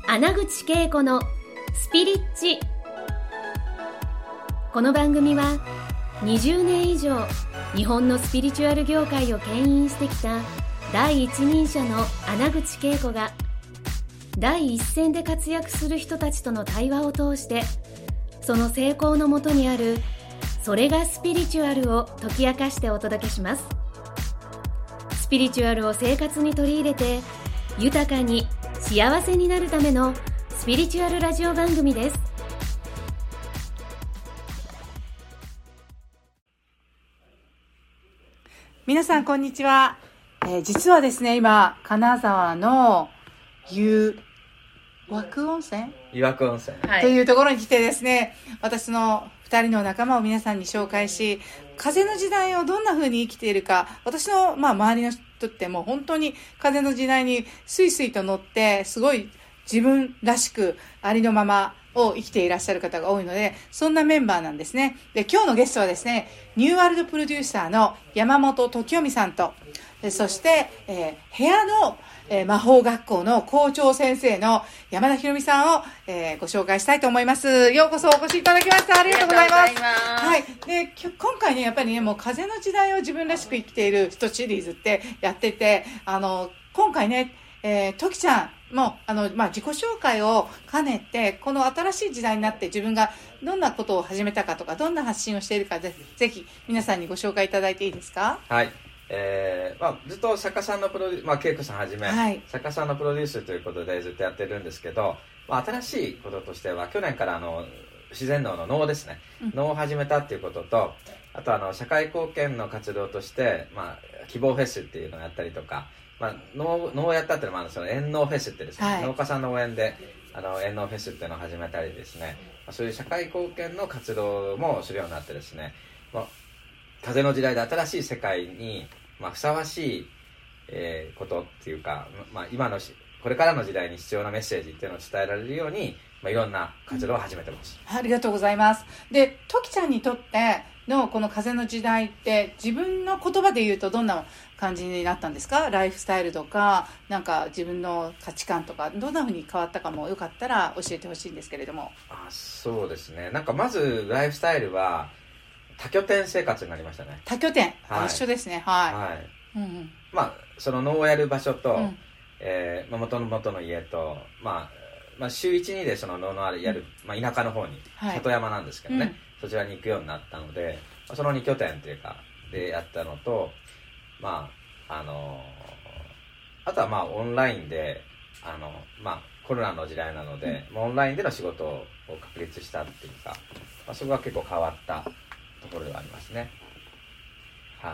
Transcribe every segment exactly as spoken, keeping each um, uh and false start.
穴口恵子のスピリッチ。この番組はにじゅうねん以上日本のスピリチュアル業界を牽引してきた第一人者の穴口恵子が第一線で活躍する人たちとの対話を通して、その成功のもとにあるそれがスピリチュアルを解き明かしてお届けします。スピリチュアルを生活に取り入れて豊かに幸せになるためのスピリチュアルラジオ番組です。 皆さんこんにちは、えー、実はですね、今金沢の湯涌温泉湯涌温泉、 はい、というところに来てですね、私のふたりの仲間を皆さんに紹介し、風の時代をどんな風に生きているか、私の、まあ、周りの人ってもう本当に風の時代にスイスイと乗ってすごい自分らしくありのままを生きていらっしゃる方が多いので、そんなメンバーなんですね。で、今日のゲストはですね、ニューワールドプロデューサーの山本時臣さんと、そして、えー、部屋の、えー、魔法学校の校長先生の山田ひろみさんを、えー、ご紹介したいと思います。ようこそお越しいただきました。ありがとうございます。はい。で、今回ね、やっぱりね、もう風の時代を自分らしく生きている人シリーズってやってて、あの、今回ね、えー、ときちゃんも、あの、まあ、自己紹介を兼ねて、この新しい時代になって自分がどんなことを始めたかとか、どんな発信をしているか、ぜぜひ皆さんにご紹介いただいていいですか？ はい。えーまあ、ずっと作家さんのプロデュース、まあ、恵子さんはじめ、はい、作家さんのプロデュースということでずっとやってるんですけど、まあ、新しいこととしては去年からあの自然農の農ですね、うん、農を始めたっていうことと、あとあの社会貢献の活動として、まあ、希望フェスっていうのをやったりとか、まあ、農, 農をやったっていうのもあのその園農フェスってですね、はい、農家さんの応援であの園農フェスっていうのを始めたりですね、まあ、そういう社会貢献の活動もするようになってですね、まあ、風の時代で新しい世界にまあ、ふさわしい、えー、ことっていうか、まあ、今のしこれからの時代に必要なメッセージっていうのを伝えられるように、まあ、いろんな活動を始めてます、 うん、ありがとうございます。で、ときちゃんにとってのこの風の時代って自分の言葉で言うとどんな感じになったんですか？ライフスタイルとか、なんか自分の価値観とかどんな風に変わったかもよかったら教えてほしいんですけれども。 あ、そうですね、なんかまずライフスタイルは多拠点生活になりましたね。 多拠点、はい、一緒ですね。はい、はい、 うんうん、まあその農をやる場所と、うん、えー、元の元の家と、まあ、まあ週 いち,に でその農のあるやる、まあ、田舎の方に、はい、里山なんですけどね、うん、そちらに行くようになったので、まあ、そのに拠点というかでやったのと、まああのー、あとはまあオンラインであの、まあ、コロナの時代なので、うん、オンラインでの仕事を確立したっていうか、まあ、そこが結構変わったところではありますね。はい、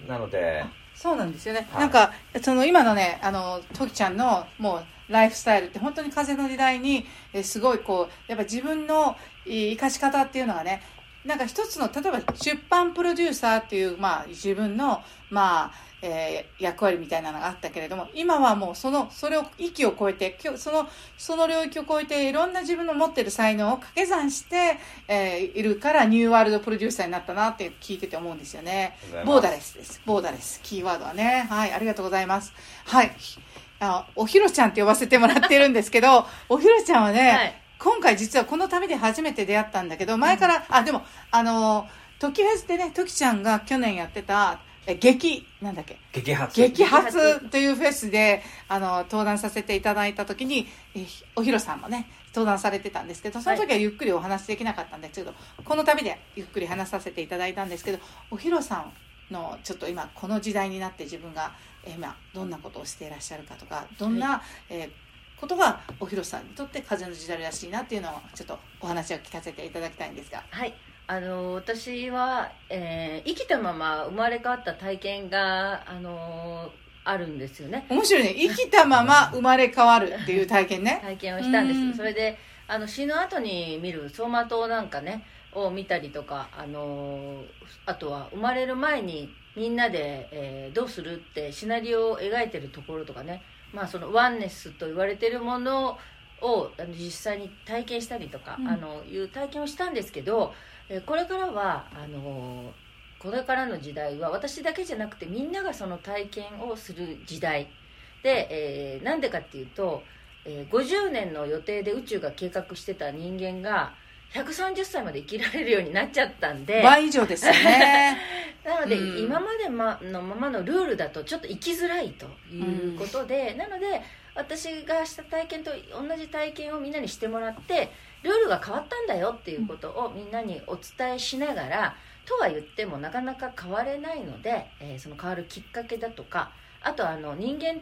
なのでそうなんですよね、はい、なんかその今のね、あのときちゃんのもうライフスタイルって本当に風の時代にえすごいこうやっぱ自分の生かし方っていうのがね、なんか一つの例えば出版プロデューサーっていう、まあ、自分の、まあえー、役割みたいなのがあったけれども、今はもうそのそれを域を超えて、そのその領域を超えていろんな自分の持っている才能を掛け算して、えー、いるからニューワールドプロデューサーになったなって聞いてて思うんですよね。ボーダレスです。ボーダレスキーワードはね。はい、ありがとうございます。はい、あおひろちゃんって呼ばせてもらってるんですけど、おひろちゃんはね、はい、今回実はこの旅で初めて出会ったんだけど、前から、うん、あでもあのトキフェスでね、トキちゃんが去年やってたえ激なんだっけ激発激発というフェスであの登壇させていただいた時に、えおひろさんもね登壇されてたんですけど、その時はゆっくりお話できなかったんですけど、はい、この旅でゆっくり話させていただいたんですけど、おひろさんのちょっと今この時代になって自分が今どんなことをしていらっしゃるかとか、どんな、はい、えーことがおひろさんにとって風の時代らしいなっていうのをちょっとお話を聞かせていただきたいんですが。 はい、あの私は、えー、生きたまま生まれ変わった体験が、あのあるんですよね。 面白いね。生きたまま生まれ変わるっていう体験ね。 体験をしたんです。それであの死ぬ後に見る走馬灯なんかねを見たりとか、あのあとは生まれる前にみんなで、えー、どうするってシナリオを描いてるところとかね、まあ、そのワンネスと言われているものを実際に体験したりとか、うん、あのいう体験をしたんですけど、これからはあのこれからの時代は私だけじゃなくてみんながその体験をする時代で、えー、なんでかっていうと、 えー、ごじゅうねんの予定で宇宙が計画してた人間がひゃくさんじゅっさいまで生きられるようになっちゃったんで、 倍以上ですよねなので、 うん、 今までのままのルールだとちょっと生きづらいということで、うん、なので私がした体験と同じ体験をみんなにしてもらって、ルールが変わったんだよっていうことをみんなにお伝えしながら、とは言ってもなかなか変われないので、えー、その変わるきっかけだとか、あとあの人間って、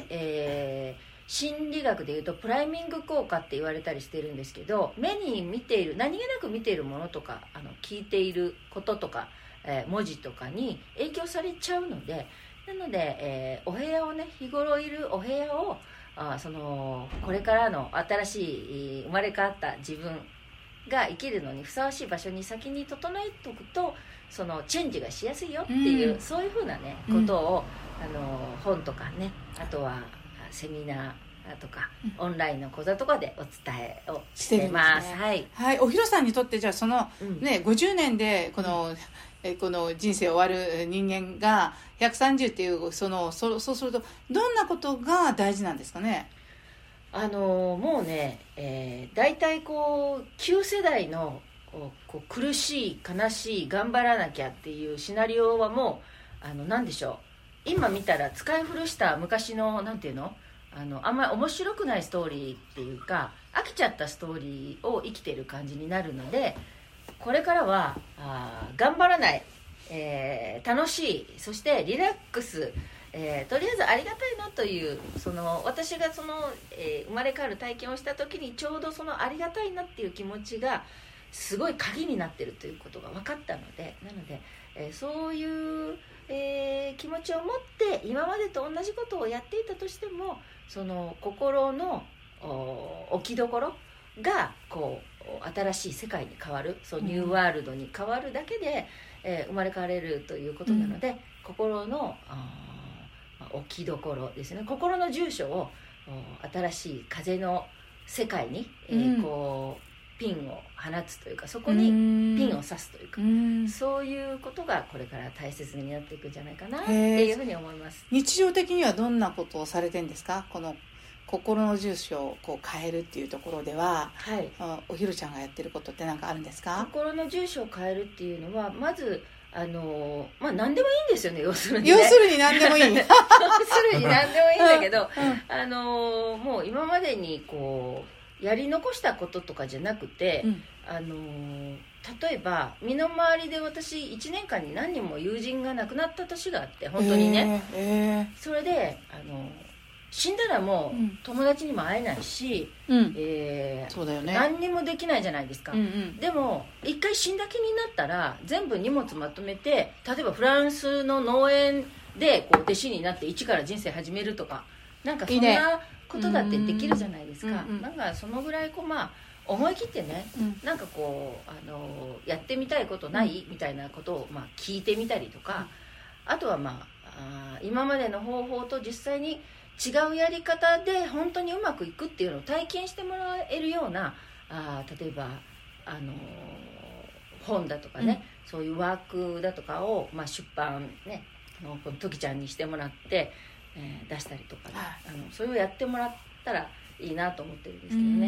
えー心理学でいうとプライミング効果って言われたりしてるんですけど、目に見ている、何気なく見ているものとか、あの聞いていることとか、えー、文字とかに影響されちゃうので、なので、えー、お部屋をね、日頃いるお部屋をあそのこれからの新しい生まれ変わった自分が生きるのにふさわしい場所に先に整えておくと、そのチェンジがしやすいよっていう、うん、そういうふうなねことを、うん、あの本とかね、あとはセミナーとか、うん、オンラインの講座とかでお伝えをしてます。 してるんですね。 はい、 はい、おひろさんにとってじゃあその、うん、ね、ごじゅうねんでこの、うん、えこの人生終わる人間がひゃくさんじゅうっていうその そ, そうするとどんなことが大事なんですかね。 あのもうね、えー、大体こうきゅう世代のこう苦しい悲しい頑張らなきゃっていうシナリオはもうあの何でしょう、今見たら使い古した昔のなんていうの、あのあんまり面白くないストーリーっていうか、飽きちゃったストーリーを生きてる感じになるので、これからはあ頑張らない、えー、楽しい、そしてリラックス、えー、とりあえずありがたいなという、その私がその、えー、生まれ変わる体験をした時にちょうどそのありがたいなっていう気持ちがすごい鍵になってるということが分かったので、なので、えー、そういう、えー、気持ちを持って今までと同じことをやっていたとしても、その心の置きどころがこう新しい世界に変わる、そうニューワールドに変わるだけで、えー、生まれ変われるということなので、うん、心の置きどころですね、心の住所を新しい風の世界に、うん、えー、こうピンを放つというか、そこにピンを刺すというか、うそういうことがこれから大切になっていくんじゃないかなっていうふうに思います。 日常的にはどんなことをされてるんですか？この心の住所をこう変えるっていうところでは、はい、おひろちゃんがやってることって何かあるんですか？ 心の住所を変えるっていうのは、まずあのまあ何でもいいんですよね、要するに、ね、 要するに何でもいい要するに何でもいいんだけど、うん、あのもう今までにこうやり残したこととかじゃなくて、うん、あの例えば身の回りで私いちねんかんに何人も友人が亡くなった年があって、本当にね、えーえー、それであの死んだらもう友達にも会えないし、うん、えー、そうだよね、何にもできないじゃないですか、うんうん、でも一回死んだ気になったら全部荷物まとめて、例えばフランスの農園でこう弟子になって一から人生始めるとか、なんかそんなことだってできるじゃないですか。うんうん、なんかそのぐらいこう、まあ、思い切ってね、うん、なんかこうあのやってみたいことない、うん、みたいなことを、まあ、聞いてみたりとか、うん、あとは、まあ、あ今までの方法と実際に違うやり方で本当にうまくいくっていうのを体験してもらえるような、あ例えばあの本だとかね、うん、そういうワークだとかを、まあ、出版ねの時ちゃんにしてもらって、えー、出したりとかね、あのそれをやってもらったらいいなと思ってるんですけどね。うん、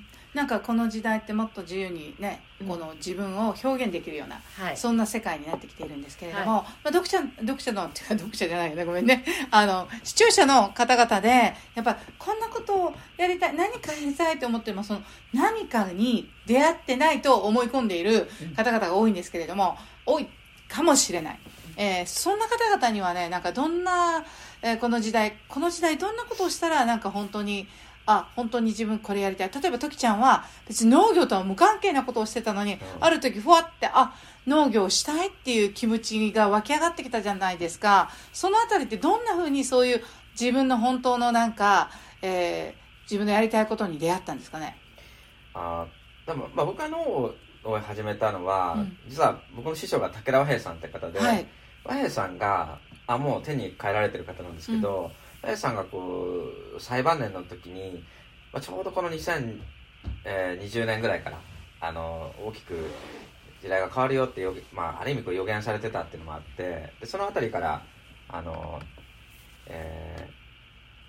なんかこの時代ってもっと自由にね、うん、この自分を表現できるような、はい、そんな世界になってきているんですけれども、はい、まあ、読者読者のっていうか読者じゃないよね、ごめんね、あの視聴者の方々でやっぱこんなことをやりたい、何かやりたいと思ってもその何かに出会ってないと思い込んでいる方々が多いんですけれども、うん、多いかもしれない、えー、そんな方々にはね、なんかどんな、えー、この時代この時代どんなことをしたらなんか本当にあ本当に自分これやりたい。例えば時ちゃんは別に農業とは無関係なことをしてたのに、うん、ある時ふわってあ農業したいっていう気持ちが湧き上がってきたじゃないですか。そのあたりってどんな風にそういう自分の本当のなんか、えー、自分のやりたいことに出会ったんですかね。 あでも、まあ、僕が農を始めたのは、うん、実は僕の師匠が武田和平さんって方で、はい、和平さんがあもう手に変えられてる方なんですけど、うん和平さんがこう最晩年の時に、まあ、ちょうどこのにせんにじゅうねんぐらいからあの大きく時代が変わるよって、まあ、ある意味こう予言されてたっていうのもあって、でそのあたりからあの、えー、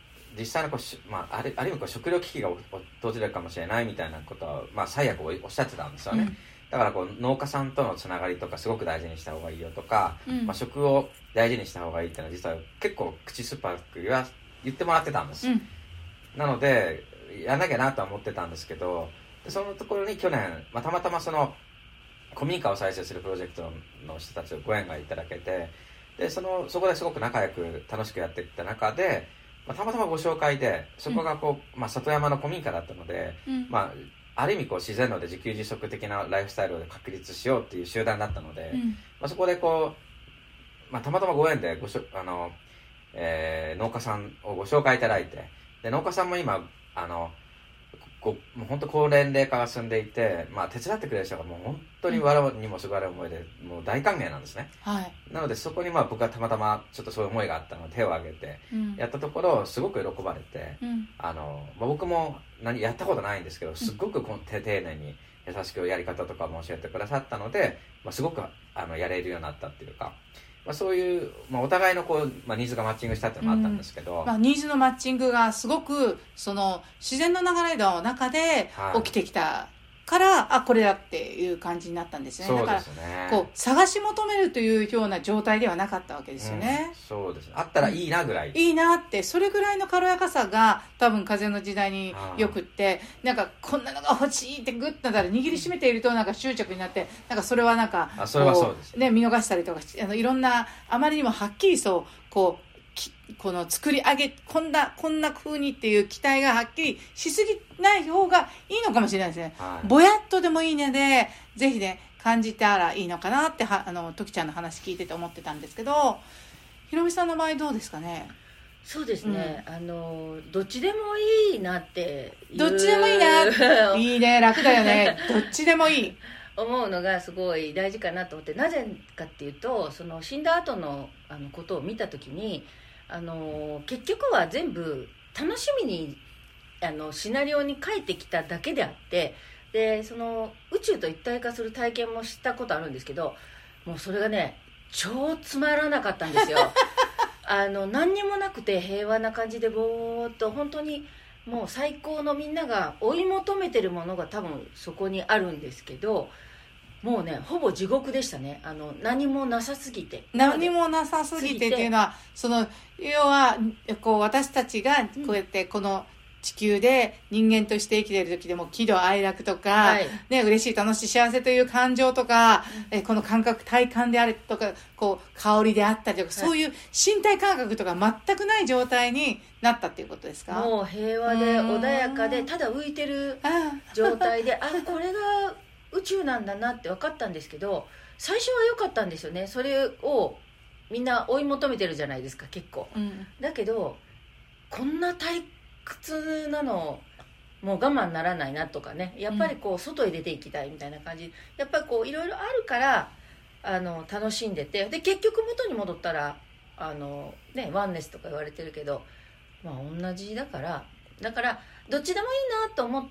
実際のこう、まあ、あるある意味こう食糧危機が訪れるかもしれないみたいなことは、まあ、最悪おっしゃってたんですよね、うん、だからこう農家さんとのつながりとかすごく大事にした方がいいよとか、うんまあ、食を大事にした方がいいっていうのは実は結構口酸っぱく言わ言ってもらってたんです、うん、なのでやらなきゃなとは思ってたんですけど、でそのところに去年、まあ、たまたまその古民家を再生するプロジェクトの人たちをご縁がいただけて、で そ, のそこですごく仲良く楽しくやっていった中で、まあ、たまたまご紹介でそこがこう、うんまあ、里山の古民家だったので、うんまあ、ある意味こう自然ので自給自足的なライフスタイルを確立しようっていう集団だったので、うんまあ、そこでこう、まあ、たまたまご縁でごしょあの、えー、農家さんをご紹介いただいて、で農家さんも今あのこもう本当高年齢化が進んでいて、まあ、手伝ってくれる人がもう本当に我にもすがる思いで、もう大歓迎なんですね、はい、なのでそこにまあ僕はたまたまちょっとそういう思いがあったので手を挙げてやったところすごく喜ばれて、うん、あのまあ、僕も何やったことないんですけどすごくこう丁寧に優しくやり方とかも教えてくださったので、まあ、すごくあのやれるようになったっていうか、まあ、そういう、まあ、お互いのこう、まあ、ニーズがマッチングしたっていうのもあったんですけど、 うんまあ、ニーズのマッチングがすごくその自然の流れの中で起きてきたから、はい、あこれだっていう感じになったんですね。 そうですね。 だからこう探し求めるというような状態ではなかったわけですよね、 うん、そうですね。あったらいいなぐらい、 うん、いいなって、それぐらいの軽やかさが多分風の時代によくって、なんかこんなのが欲しいってグッと握りしめているとなんか執着になって、なんかそれはなんかあそれはそうです、 ね、見逃したりとか、あのいろんなあまりにもはっきりそうこうこの作り上げこんなこんな風にっていう期待がはっきりしすぎない方がいいのかもしれないですね、はい、ぼやっとでもいいねでぜひね感じたらいいのかなってはあの時ちゃんの話聞いてて思ってたんですけど、ひろみさんの場合どうですかね。 そうですね、うん、あのどっちでもいいなってどっちでもいいないいね、楽だよねどっちでもいい思うのがすごい大事かなと思って、なぜかっていうとその死んだ後のあのことを見た時にあの結局は全部楽しみにあのシナリオに書いてきただけであって、でその宇宙と一体化する体験もしたことあるんですけど、もうそれがね超つまらなかったんですよあの何にもなくて平和な感じでぼーっと本当にもう最高のみんなが追い求めてるものが多分そこにあるんですけど、もうねほぼ地獄でしたね。あの何もなさすぎて何もなさすぎてっていうのはその要はこう私たちがこうやってこの地球で人間として生きている時でも喜怒哀楽とか、はいね、嬉しい楽しい幸せという感情とか、うん、えこの感覚体感であるとかこう香りであったりとか、はい、そういう身体感覚とか全くない状態になったっていうことですか。 もう平和で穏やかでただ浮いてる状態であこれが宇宙なんだなって分かったんですけど、最初は良かったんですよね。それをみんな追い求めてるじゃないですか結構、うん、だけどこんな退屈なのもう我慢ならないなとかね、やっぱりこう外へ出ていきたいみたいな感じ、やっぱりこういろいろあるからあの楽しんでて、で結局元に戻ったらあの、ね、ワンネスとか言われてるけど、まあ同じだからだからどっちでもいいなと思って、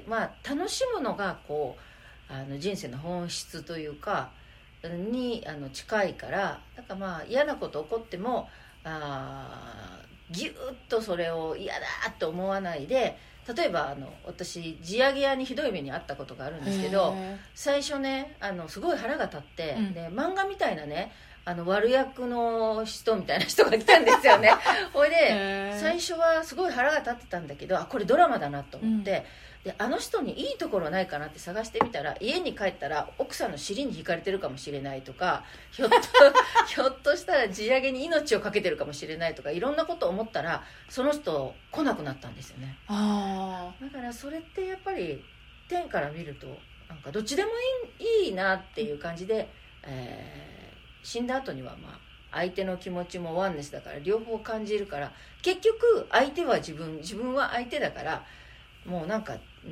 まあ、楽しむのがこうあの人生の本質というかにあの近いから、だからまあ嫌なこと起こってもあギュッとそれを嫌だと思わないで、例えばあの私地上げ屋にひどい目に遭ったことがあるんですけど、最初ねあのすごい腹が立って、うん、で漫画みたいなねあの悪役の人みたいな人が来たんですよねほいで最初はすごい腹が立ってたんだけど、あこれドラマだなと思って、うん、であの人にいいところないかなって探してみたら、家に帰ったら奥さんの尻に惹かれてるかもしれないとか、ひょっとひょっとしたら地上げに命をかけてるかもしれないとか、いろんなことを思ったらその人来なくなったんですよね。 あだからそれってやっぱり天から見るとなんかどっちでもいい、いいなっていう感じで、えー死んだ後にはまあ相手の気持ちもワンネスだから両方感じるから、結局相手は自分自分は相手だから、もうなんか、うん、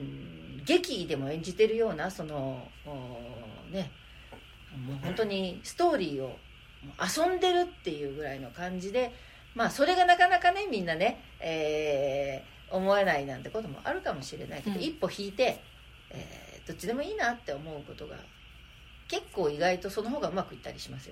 劇でも演じてるようなそのねもう本当にストーリーを遊んでるっていうぐらいの感じで、まあそれがなかなかねみんなね、えー、思えないなんてこともあるかもしれないけど、うん、一歩引いて、えー、どっちでもいいなって思うことが結構意外とその方がうまくいったりしますよね。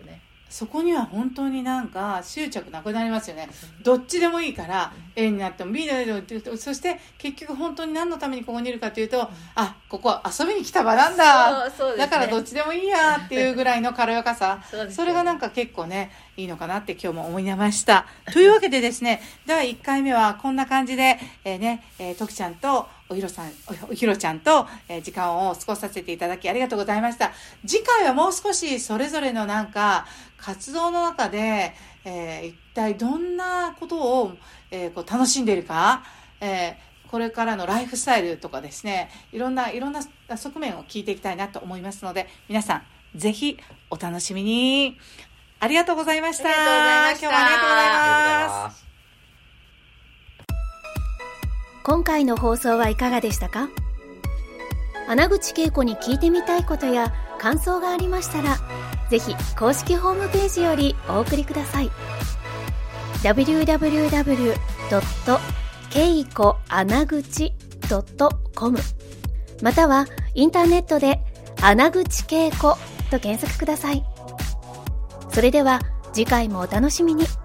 そこには本当になんか執着なくなりますよね。どっちでもいいから A になっても B になってもっていうと、そして結局本当に何のためにここにいるかというと、あ、ここは遊びに来た場なんだ、 そうそうですね、 だからどっちでもいいやっていうぐらいの軽やかさそうですね、 それがなんか結構ねいいのかなって今日も思いましたというわけでですね、だいいっかいめはこんな感じで、えー、ね、えー、徳ちゃんとおひろさん、おひろちゃんと、えー、時間を過ごさせていただきありがとうございました。次回はもう少しそれぞれのなんか活動の中で、えー、一体どんなことを、えー、こう楽しんでいるか、えー、これからのライフスタイルとかですね、いろんないろんな側面を聞いていきたいなと思いますので、皆さんぜひお楽しみに。ありがとうございました。 ありがとうございました。 今日もありがとうございます。 今回の放送はいかがでしたか？穴口恵子に聞いてみたいことや感想がありましたら、ぜひ公式ホームページよりお送りください。ダブリューダブリューダブリュードットケイコアナグチドットコム またはインターネットで穴口恵子と検索ください。それでは次回もお楽しみに。